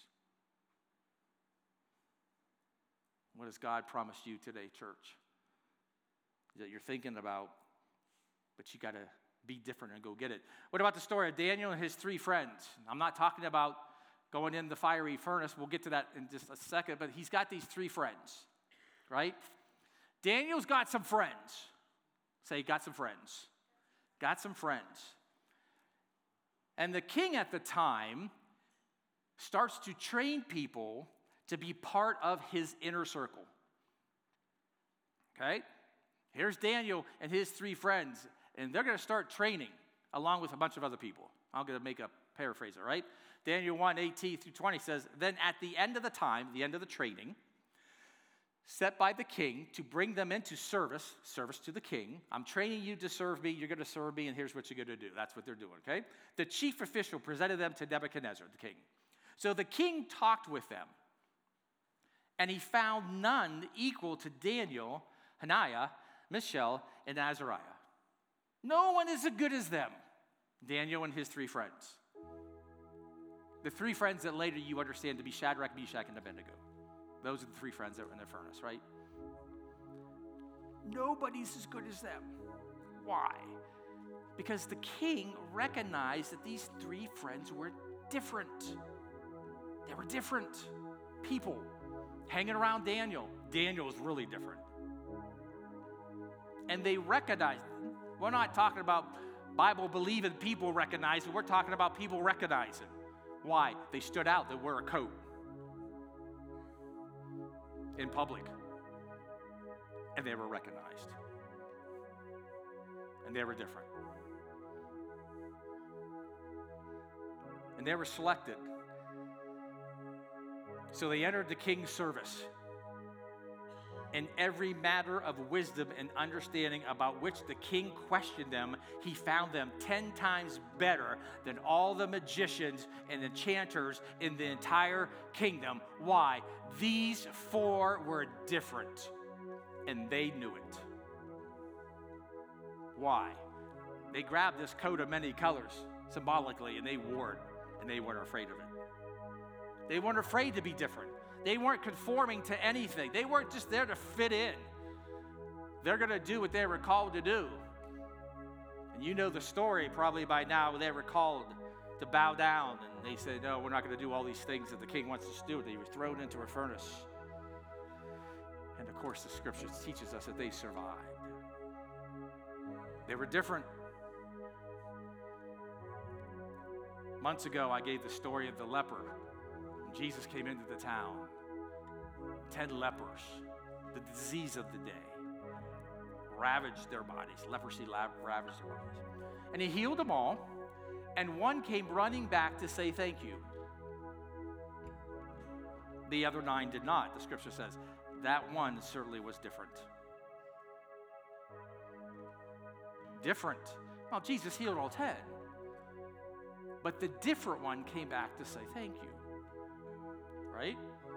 What has God promised you today, church? That you're thinking about, but you got to be different and go get it. What about the story of Daniel and his three friends? I'm not talking about going in the fiery furnace. We'll get to that in just a second, but he's got these three friends, right? Daniel's got some friends. Say, got some friends. Got some friends. And the king at the time starts to train people to be part of his inner circle. Okay? Here's Daniel and his three friends, and they're going to start training along with a bunch of other people. I'm going to make a paraphrase, all right? Daniel one, eighteen through twenty says, then at the end of the time, the end of the training, set by the king to bring them into service, service to the king. I'm training you to serve me. You're going to serve me, and here's what you're going to do. That's what they're doing, okay? The chief official presented them to Nebuchadnezzar, the king. So the king talked with them, and he found none equal to Daniel, Hananiah, Mishael, and Azariah. No one is as good as them, Daniel and his three friends. The three friends that later you understand to be Shadrach, Meshach, and Abednego. Those are the three friends that were in the furnace, right? Nobody's as good as them. Why? Because the king recognized that these three friends were different. They were different people hanging around Daniel. Daniel was really different. And they recognized, we're not talking about Bible-believing people recognizing, we're talking about people recognizing. Why? They stood out. They wore a coat in public, and they were recognized, and they were different, and they were selected. So they entered the king's service. In every matter of wisdom and understanding about which the king questioned them, he found them ten times better than all the magicians and enchanters in the entire kingdom. Why? These four were different, and they knew it. Why? They grabbed this coat of many colors, symbolically, and they wore it, and they weren't afraid of it. They weren't afraid to be different. They weren't conforming to anything. They weren't just there to fit in. They're going to do what they were called to do. And you know the story probably by now. They were called to bow down, and they said, no, we're not going to do all these things that the king wants us to do. They were thrown into a furnace. And of course, the scripture teaches us that they survived. They were different. Months ago, I gave the story of the leper. Jesus came into the town. Ten lepers, the disease of the day, ravaged their bodies. Leprosy ravaged their bodies. And he healed them all, and one came running back to say thank you. The other nine did not. The scripture says that one certainly was different. Different. Well, Jesus healed all ten. But the different one came back to say thank you. Right?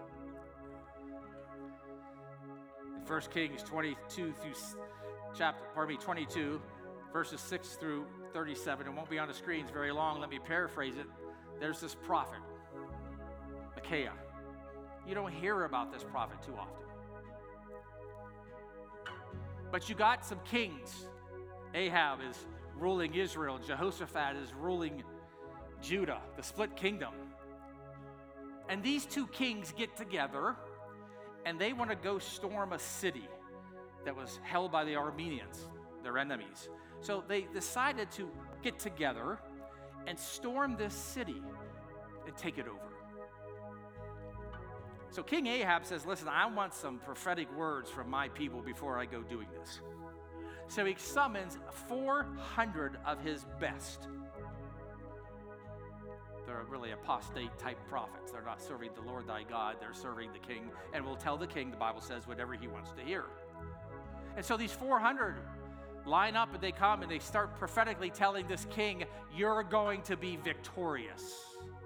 In First Kings twenty-two through chapter, pardon me, twenty-two, verses six through thirty-seven. It won't be on the screens very long. Let me paraphrase it. There's this prophet, Micaiah. You don't hear about this prophet too often. But you got some kings. Ahab is ruling Israel. Jehoshaphat is ruling Judah, the split kingdom. And these two kings get together, and they want to go storm a city that was held by the Arameans, their enemies. So they decided to get together and storm this city and take it over. So King Ahab says, listen, I want some prophetic words from my people before I go doing this. So he summons four hundred of his best. They're really apostate type prophets. They're not serving the Lord thy God. They're serving the king, and will tell the king, the Bible says, whatever he wants to hear. And so these four hundred line up, and they come and they start prophetically telling this king, you're going to be victorious.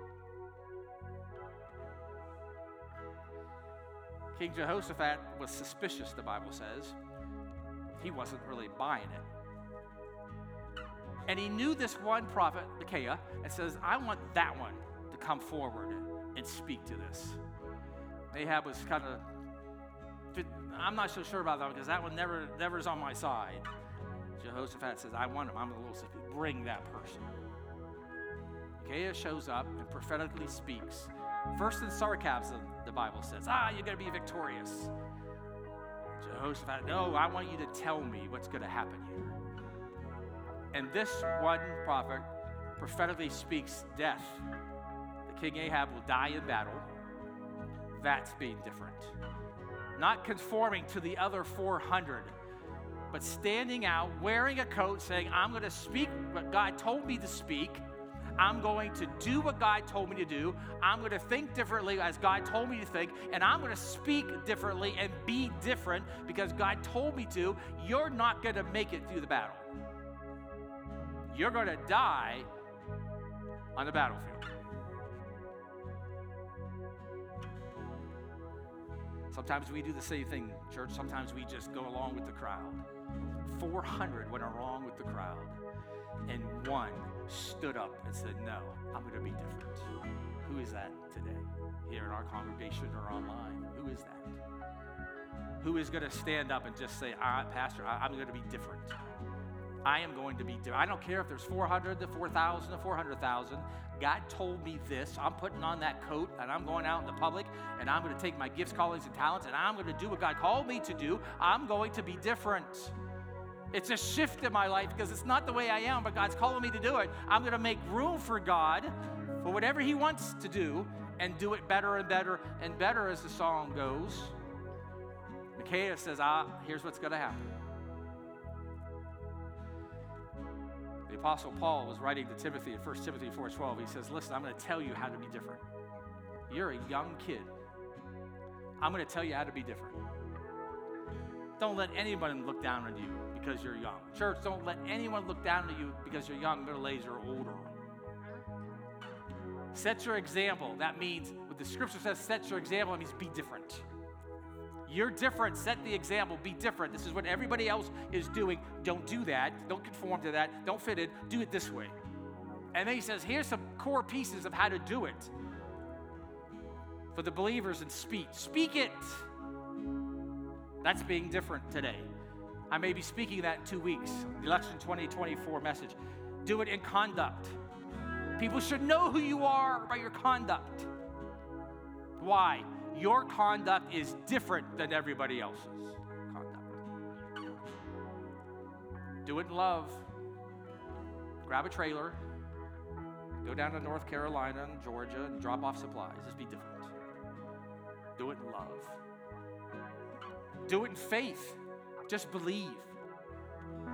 King Jehoshaphat was suspicious, the Bible says. He wasn't really buying it. And he knew this one prophet, Micaiah, and says, I want that one to come forward and speak to this. Ahab was kind of, I'm not so sure about that one because that one never, never is on my side. Jehoshaphat says, I want him. I'm a little suspicious. Bring that person. Micaiah shows up and prophetically speaks. First in sarcasm, the Bible says, ah, you're going to be victorious. Jehoshaphat, no, I want you to tell me what's going to happen here. And this one prophet prophetically speaks death. The king Ahab will die in battle. That's being different. Not conforming to the other four hundred, but standing out, wearing a coat, saying, I'm going to speak what God told me to speak. I'm going to do what God told me to do. I'm going to think differently as God told me to think. And I'm going to speak differently and be different because God told me to. You're not going to make it through the battle. You're going to die on the battlefield. Sometimes we do the same thing, church. Sometimes we just go along with the crowd. four hundred went along with the crowd. And one stood up and said, no, I'm going to be different. Who is that today? Here in our congregation or online? Who is that? Who is going to stand up and just say, ah, Pastor, I'm going to be different. I am going to be different. I don't care if there's four hundred to four thousand to four hundred thousand. God told me this. I'm putting on that coat and I'm going out in the public and I'm going to take my gifts, callings, and talents and I'm going to do what God called me to do. I'm going to be different. It's a shift in my life because it's not the way I am, but God's calling me to do it. I'm going to make room for God for whatever he wants to do and do it better and better and better as the song goes. Micaiah says, ah, here's what's going to happen. The Apostle Paul was writing to Timothy in First Timothy four twelve. He says, listen, I'm going to tell you how to be different. You're a young kid. I'm going to tell you how to be different. Don't let anyone look down on you because you're young. Church, don't let anyone look down on you because you're young, middle-aged, or older. Set your example. That means, what the scripture says, set your example, it means be different. You're different. Set the example. Be different. This is what everybody else is doing. Don't do that. Don't conform to that. Don't fit it. Do it this way. And then he says, here's some core pieces of how to do it for the believers in speech. Speak it. That's being different today. I may be speaking that in two weeks. The election twenty twenty-four message. Do it in conduct. People should know who you are by your conduct. Why? Your conduct is different than everybody else's conduct. Do it in love. Grab a trailer. Go down to North Carolina and Georgia and drop off supplies. Just be different. Do it in love. Do it in faith. Just believe.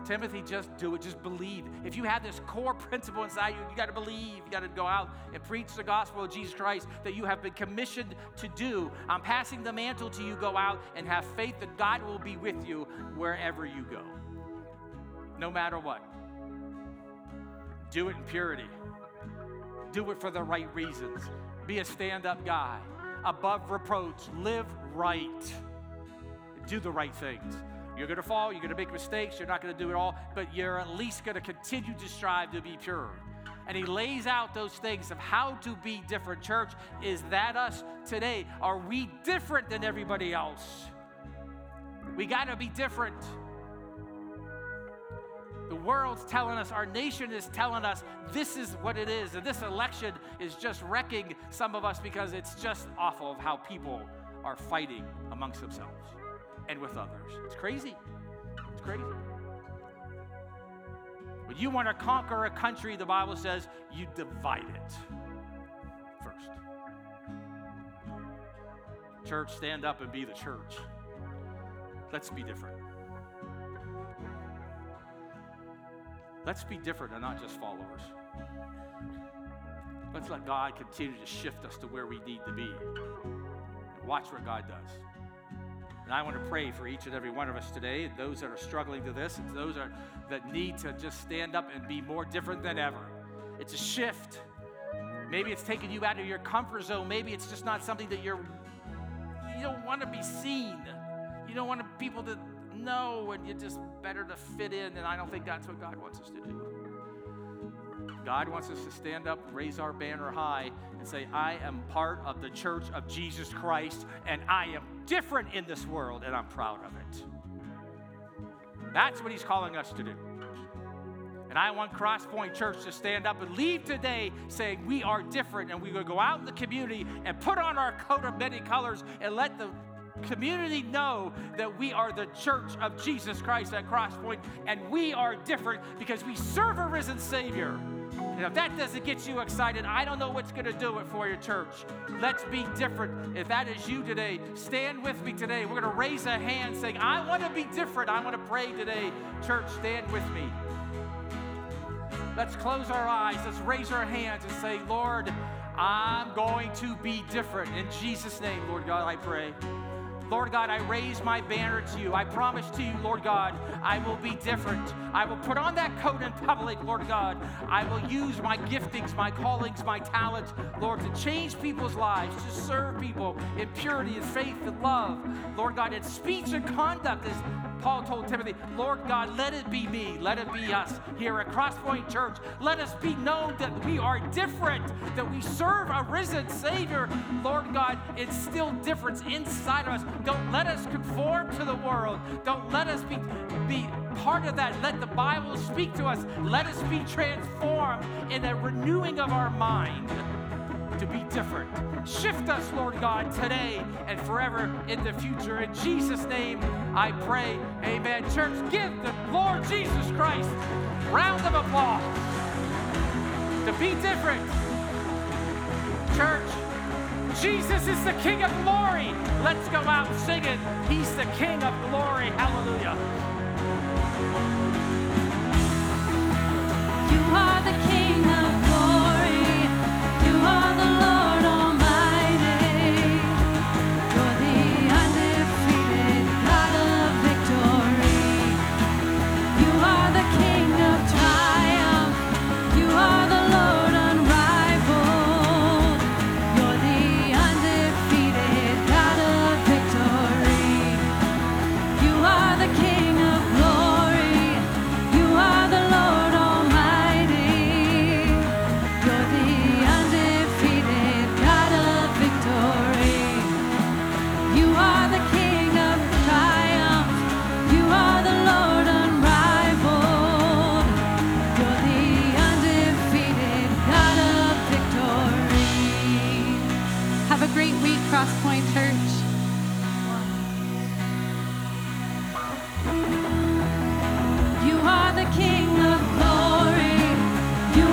Timothy, just do it. Just believe. If you have this core principle inside you, you got to believe. You got to go out and preach the gospel of Jesus Christ that you have been commissioned to do. I'm passing the mantle to you. Go out and have faith that God will be with you wherever you go, no matter what. Do it in purity. Do it for the right reasons. Be a stand-up guy. Above reproach. Live right. Do the right things. You're going to fall. You're going to make mistakes. You're not going to do it all. But you're at least going to continue to strive to be pure. And he lays out those things of how to be different. Church, is that us today? Are we different than everybody else? We got to be different. The world's telling us, our nation is telling us this is what it is. And this election is just wrecking some of us because it's just awful of how people are fighting amongst themselves and with others. It's crazy. It's crazy. When you want to conquer a country, the Bible says you divide it first. Church, stand up and be the church. Let's be different. Let's be different and not just followers. Let's let God continue to shift us to where we need to be. Watch what God does. And I want to pray for each and every one of us today, and those that are struggling to this, and those are, that need to just stand up and be more different than ever. It's a shift. Maybe it's taking you out of your comfort zone. Maybe it's just not something that you're, you don't want to be seen. You don't want people to know, and you're just better to fit in, and I don't think that's what God wants us to do. God wants us to stand up, raise our banner high, and say, I am part of the church of Jesus Christ, and I am different in this world, and I'm proud of it. That's what he's calling us to do. And I want Crosspoint Church to stand up and leave today saying we are different, and we're going to go out in the community and put on our coat of many colors and let the community know that we are the church of Jesus Christ at Crosspoint, and we are different because we serve a risen Savior. And if that doesn't get you excited, I don't know what's going to do it for your church. Let's be different. If that is you today, stand with me today. We're going to raise a hand saying, I want to be different. I want to pray today. Church, stand with me. Let's close our eyes. Let's raise our hands and say, Lord, I'm going to be different. In Jesus' name, Lord God, I pray. Lord God, I raise my banner to you. I promise to you, Lord God, I will be different. I will put on that coat in public, Lord God. I will use my giftings, my callings, my talents, Lord, to change people's lives, to serve people in purity and faith and love. Lord God, in speech and conduct, as Paul told Timothy, Lord God, let it be me. Let it be us here at Crosspoint Church. Let us be known that we are different, that we serve a risen Savior. Lord God, instill difference inside of us. Don't let us conform to the world. Don't let us be, be part of that. Let the Bible speak to us. Let us be transformed in a renewing of our mind to be different. Shift us, Lord God, today and forever in the future. In Jesus' name, I pray. Amen. Church, give the Lord Jesus Christ a round of applause. To be different. Church, Jesus is the King of glory. Let's go out singing. He's the King of glory. Hallelujah. You are the King of glory. You are the Lord Almighty. You're the undefeated God of victory. You are the King of triumph. You are the Lord unrivaled. You're the undefeated God of victory. You are the King of glory. You are the Lord Almighty. You're the undefeated God of victory. You are the King of triumph. You are the Lord unrivaled. You're the undefeated God of victory. Have a great week, Crosspoint Church.